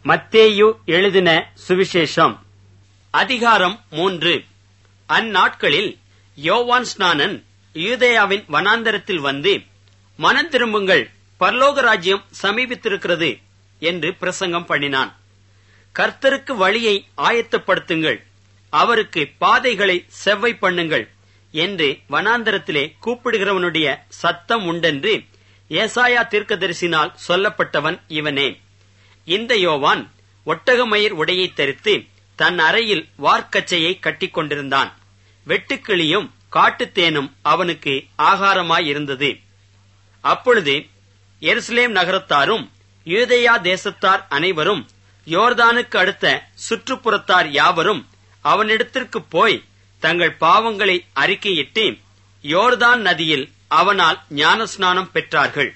மத்தேயு எழுதின சுவிசேஷம் அதிகாரம் 3. அந்நாட்களில் யோவான் ஸ்நானன் யூதேயாவின் வனாந்தரத்தில் வந்து, மனம் திரும்புங்கள், பரலோக ராஜ்யம் சமீபித்திருக்கிறது என்று பிரசங்கம் பண்ணினான். கர்த்தருக்கு வழியை ஆயத்தப்படுத்துங்கள், அவருக்கு பாதைகளை செவ்வை பண்ணுங்கள் என்று வனாந்தரத்திலே கூப்பிடுகிறவனுடைய சத்தம் உண்டென்று ஏசாயா தீர்க்கதரிசினால் சொல்லப்பட்டவன் இவனே. இந்த யோவான் ஒட்டகமயிர் உடையை தரித்து தன் அறையில் வார்க்கச்சையை கட்டிக் கொண்டிருந்தான். வெட்டுக்கிளியும் காட்டுத்தேனும் அவனுக்கு ஆகாரமாயிருந்தது. அப்பொழுது எருசலேம் நகரத்தாரும் யூதேயா தேசத்தார் அனைவரும் யோர்தானுக்கு அடுத்த சுற்றுப்புறத்தார் யாவரும் அவனிடத்திற்கு போய் தங்கள் பாவங்களை அறிக்கையிட்டு யோர்தான் நதியில் அவனால் ஞானஸ்நானம் பெற்றார்கள்.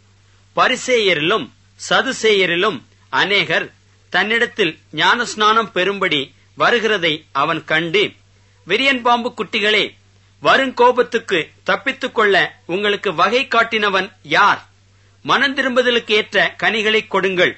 பரிசேயரிலும் சதுசேயரிலும் அநேகர் தன்னிடத்தில் ஞானஸ்நானம் பெறும்படி வருகிறதை அவன் கண்டு, விரியன் பாம்பு குட்டிகளே, வருங்கோபத்துக்கு தப்பித்துக் கொள்ள உங்களுக்கு வகை காட்டினவன் யார்? மனம் திரும்புதலுக்கு ஏற்ற கனிகளை கொடுங்கள்.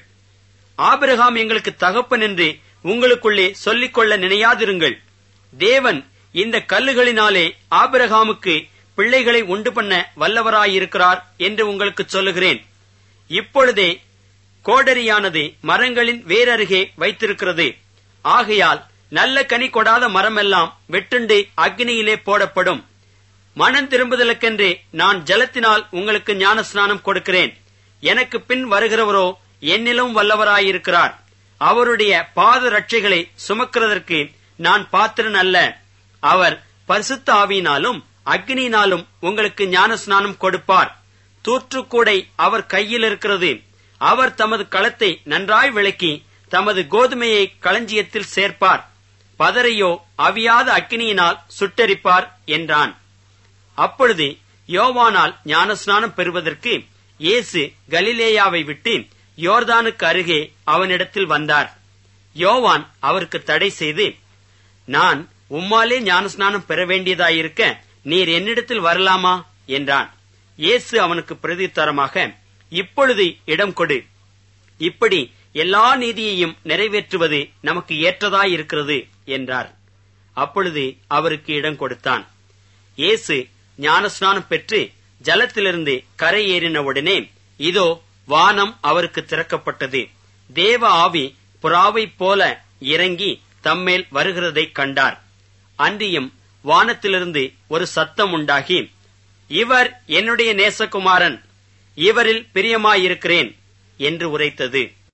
ஆபிரகாம் எங்களுக்கு தகப்பன் என்று உங்களுக்குள்ளே சொல்லிக்கொள்ள நினையாதிருங்கள். தேவன் இந்த கல்லுகளினாலே ஆபிரகாமுக்கு பிள்ளைகளை உண்டு பண்ண வல்லவராயிருக்கிறார் என்று உங்களுக்கு சொல்லுகிறேன். இப்பொழுதே கோடரியானது மரங்களின் வேரருகே வைத்திருக்கிறது. ஆகையால் நல்ல கனி கொடாத மரமெல்லாம் வெட்டுண்டு அக்னியிலே போடப்படும். மனம் திரும்புதலுக்கென்று நான் ஜலத்தினால் உங்களுக்கு ஞானஸ்நானம் கொடுக்கிறேன். எனக்கு பின் வருகிறவரோ என்னிலும் வல்லவராயிருக்கிறார். அவருடைய பாத ரட்சைகளை சுமக்கிறதற்கு நான் பாத்திரன் அல்ல. அவர் பரிசுத்த ஆவியினாலும் அக்னியினாலும் உங்களுக்கு ஞானஸ்நானம் கொடுப்பார். தூற்றுக்கூடை அவர் கையில் இருக்கிறது. அவர் தமது களத்தை நன்றாய் விளக்கி தமது கோதுமையை களஞ்சியத்தில் சேர்ப்பார். பதரையோ அவியாத அக்கினியினால் சுட்டெரிப்பார் என்றான். அப்பொழுது யோவானால் ஞானஸ்நானம் பெறுவதற்கு இயேசு கலிலேயாவை விட்டு யோர்தானுக்கு அருகே அவனிடத்தில் வந்தார். யோவான் அவருக்கு தடை செய்து, நான் உம்மாலே ஞானஸ்நானம் பெற வேண்டியதாயிருக்க நீர் என்னிடத்தில் வரலாமா என்றான். இயேசு அவனுக்கு பிரதியுத்தரமாக, இப்பொழுது இடம் கொடு. இப்படி எல்லா நீதியையும் நிறைவேற்றுவது நமக்கு ஏற்றதாயிருக்கிறது என்றார். அப்பொழுது அவருக்கு இடம் கொடுத்தான். இயேசு ஞானஸ்நானம் பெற்று ஜலத்திலிருந்து கரை ஏறினவுடனே இதோ வானம் அவருக்கு திறக்கப்பட்டது. தேவ ஆவி புறாவைப் போல இறங்கி தம்மேல் வருகிறதைக் கண்டார். அன்றியும் வானத்திலிருந்து ஒரு சத்தம் உண்டாகி, இவர் என்னுடைய நேசகுமாரன், இவரில் பிரியமாயிருக்கிறேன் என்று உரைத்தது.